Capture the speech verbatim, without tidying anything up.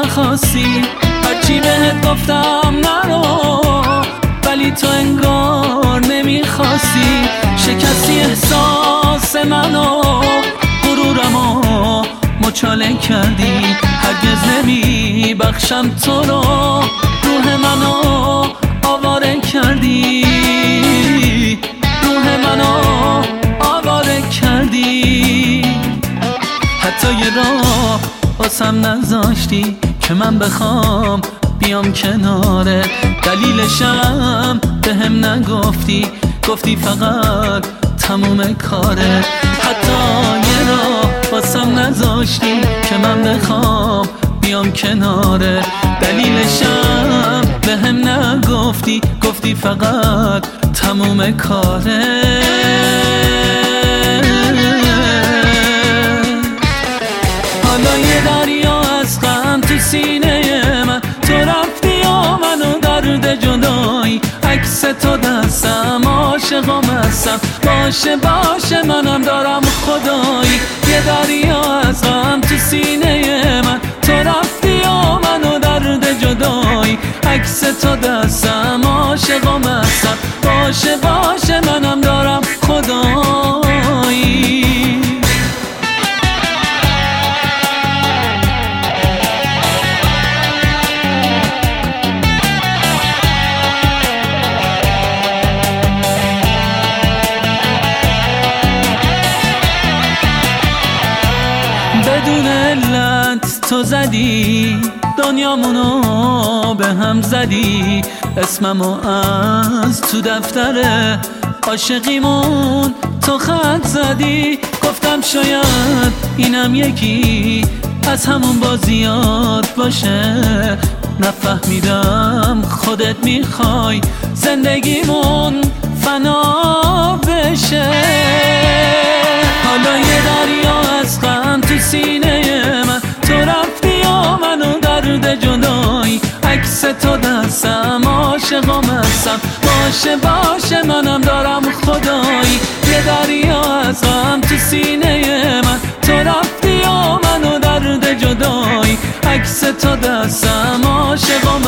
نخواستی، هرچی بهت گفتم نرو، ولی تو انگار نمیخواستی. شکستی احساس منو، غرورمو مچاله کردی. هرگز نمیبخشم تو رو، روح منو آواره کردی، روح منو آواره کردی. حتی یه راه واسم نذاشتی که من بخوام بیام کناره، دلیلشم به هم نگفتی، گفتی فقط تموم کاره. حتی یه راه واسم نذاشتی که من بخوام بیام کناره، دلیلشم به هم نگفتی، گفتی فقط تموم کاره. حالا یه دریا از غم تو سینه من، تو رفتی و منو درد جدایی. عکس تو دستم، عاشقم هستم، باشه باشه منم دارم خدایی. یه دریا از غم تو سینه من، تو رفتی و منو درد جدایی. عکس تو دستم، عاشقم هستم، باشه باشه منم دارم خدایی. بدون علت تو زدی دنیامونو به هم زدی، اسممو از تو دفتر عاشقیمون تو خط زدی. گفتم شاید اینم یکی از همون بازیات باشه، نفهمیدم خودت میخوای زندگیمون فنا بشه. حالا یه دریا از غم تو سینه من، تو رفتی و منو درد جدایی. عکس تو دستم، عاشقم هستم، باشه باشه منم دارم خدایی. یه دریا از غم تو سینه من، تو رفتی و منو درد جدایی. عکس تو دستم، عاشقم